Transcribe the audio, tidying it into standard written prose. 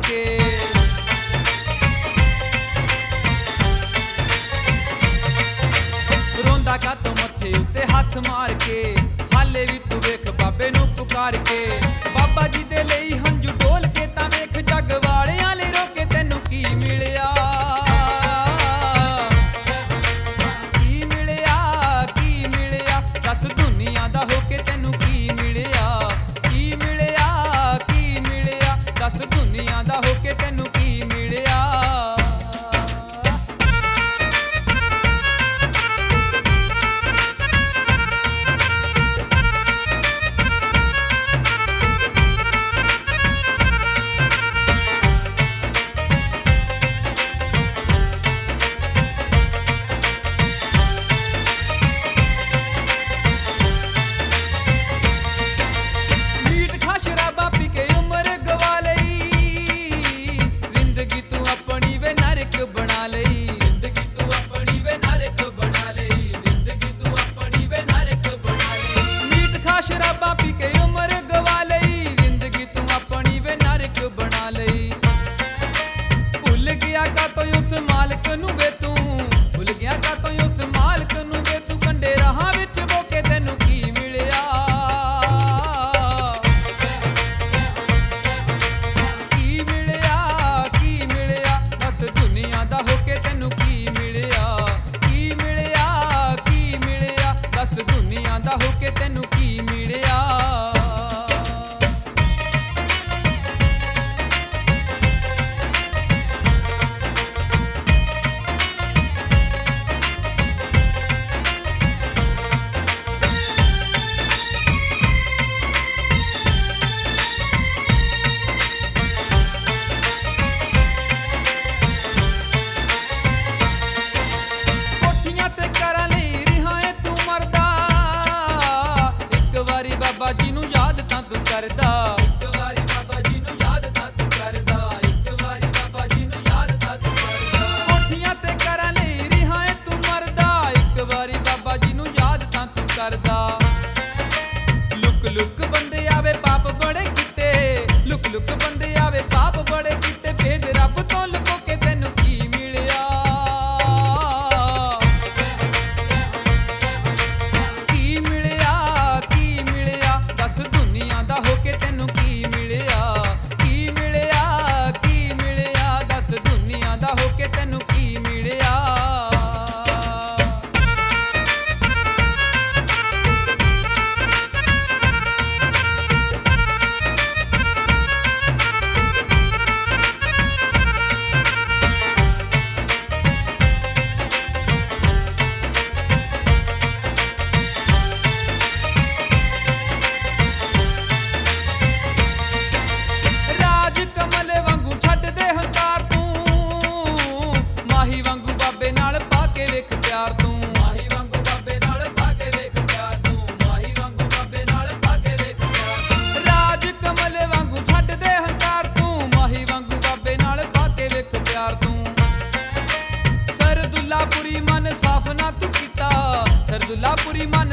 के। रोंदा का तो मथे उत्ते हाथ मार के, हाले भी तू वेख बाबे नू पुकार के। बाबा जी दे लई हंजू डोल के तां वेख जग वालियां ले रोके तैनू की मिलिया। की मिलिया दस दुनिया दा होके तैनू की मिलिया। की मिलिया दस दुनिया दा होके तैनू की मिलिया। बाबा जी नू याद तां तू करदा, एक वारी बाबा जी नू याद तां तू करदा, एक वारी बाबा जी नू याद तां तू करदा। कोठियां ते करां लई रिहां ऐ तू मरदा, एक वारी बाबा जी नू याद तां तू करदा। लुक लुक बंदे आवे पाप बड़े कीते, लुक लुक बंदे आवे पाप बड़े कीते, भेद रब तो लुको के तैनू की मिलिया। दस दुनिया दा होके तैनू की मिलिया। की मिलिया दस दुनिया दा होके तैनू की मिलिया। सरदुल्लापुरी मन